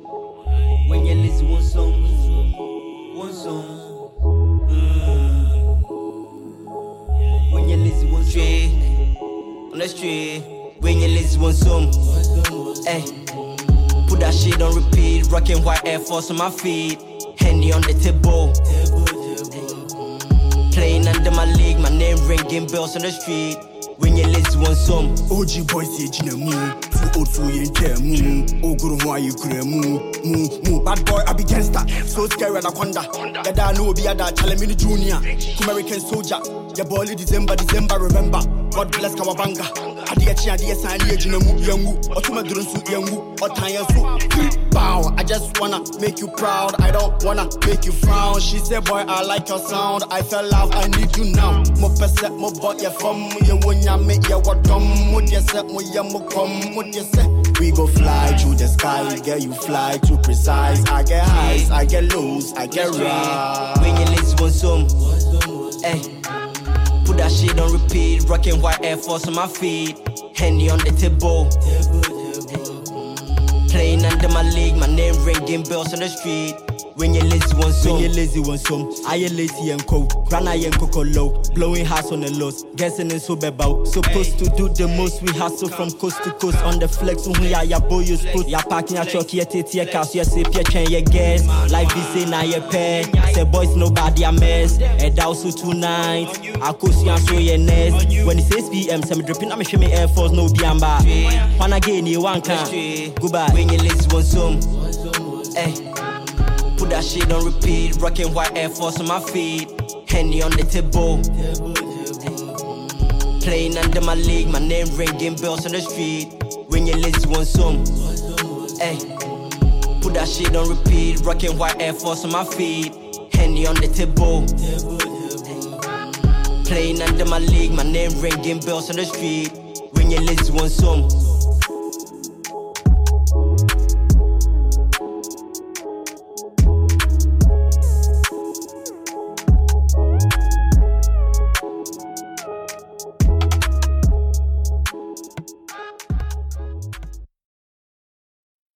When you listen one song. When you listen one song. On the street. When you listen one song. Hey. Put that shit on repeat. Rocking white Air Force on my feet. Henny on the table. Playing under my league. My name ringing bells on the street. When you listen one song. OG boys say Gina Moo. Too old for you in there Moo. Oh good why you could Moo. Bad boy I be gangster. So scary anaconda. Yada no be yada challenge me junior. American soldier. Ya boy December remember. God bless Kawabanga. Adia sign here Gina Moo Yangu. Otuma Drunsu Yangu. Otanya Su. Bow. I just wanna make you proud. I don't wanna make you frown. She said boy I like your sound. I fell love I need you now. Mo percent mo boy ya from you when make ya what dumb would you set mo ya mo come would you say we go fly through the sky, girl you fly too precise. I get highs, I get lows, I get right. When you listen one song, hey, put that shit on repeat. Rocking white Air Force on my feet. Henny on the table. Playing under my league, my name ringing bells on the street. When you lazy one song. When you lazy one song. I am lazy and cold. Grana and coco low. Blowing hearts on the lows. Guessing in so bebao. Supposed to do the most. We hustle from coast to coast. On the flex when we are ya boy you put. Ya parking ya truck ya titi ya cast ya say pia chain ya guess. Like this say na ya pair. Say boys nobody a mess. Head out so tonight. I could see and show your nest. When it's 6 PM, some dripping I'm showing Air Force no biamba. One again you one can. Goodbye. When you lazy one song. Hey. Put that shit on repeat. Rocking white Air Force on my feet. Henny on the table. Playing under my league. My name ringing bells on the street. When you listen one song. Hey. Put that shit on repeat. Rocking white Air Force on my feet. Henny on the table. Playing under my league. My name ringing bells on the street. When you listen one song.